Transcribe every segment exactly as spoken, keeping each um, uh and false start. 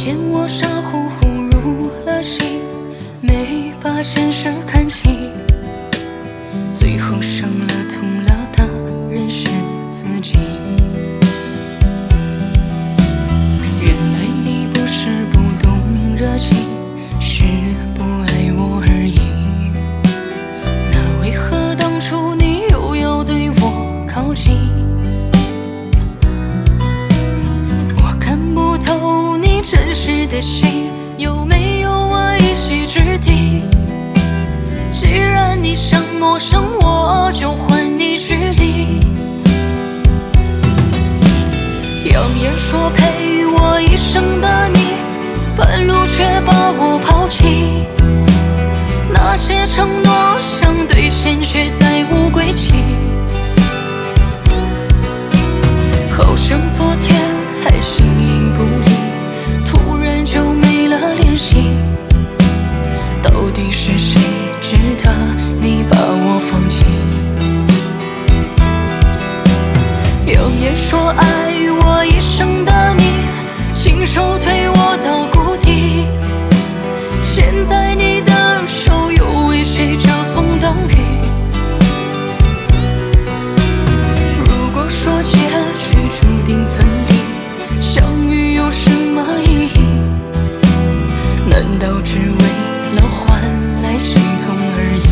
见我傻乎乎入了戏，没把现实看清，最后伤了痛了的人是自己。原来你不是不懂热情，是不爱我而已。那为何当初你又要对我靠近？我看不透你真实的心，有没有我一席之地？既然你想陌生，我就还你距离。扬言说陪我一生的你，半路却把我抛弃。那些承诺想兑现，却再无归期。好像昨天还形影不离，突然就没了联系。到底是谁值得你把我放弃？扬言说爱我一生的你，亲手推我到谷底。现在你的手又为谁遮风挡雨？如果说结局注定分离，相遇有什么意义？难道只为了换来心痛而已？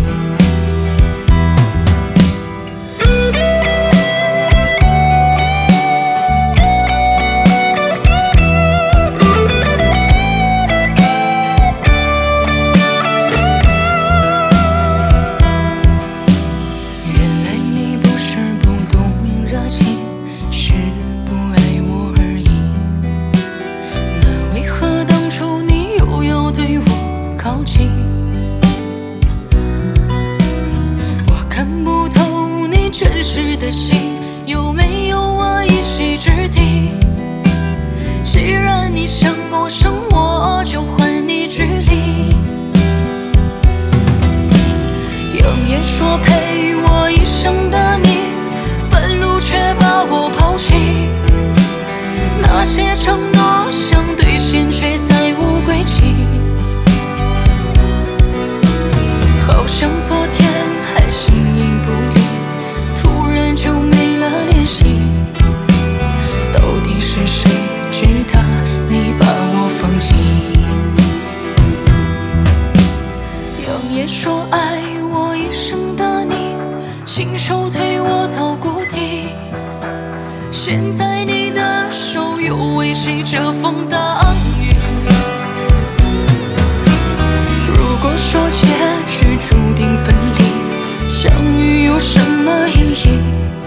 我看不透你真实的心，有没有我一席之地？既然你想陌生，我就还你距离。扬言说陪我一生的你，半路却把我抛弃。那些承诺想兑现，却再无归期。好像昨天还形影不离，突然就没了联系。到底是谁值得你把我放弃？扬言说爱我一生的你，亲手推我到谷底。现在你的手又为谁遮风挡雨？如果说结局注定分离，相遇有什么意义？